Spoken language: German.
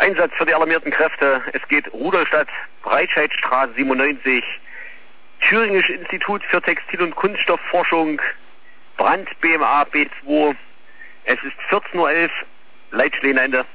Einsatz für die alarmierten Kräfte. Es geht Rudolstadt, Breitscheidstraße 97, Thüringisches Institut für Textil- und Kunststoffforschung, Brand BMA B2. Es ist 14:11 Uhr, Leitstelle Ende.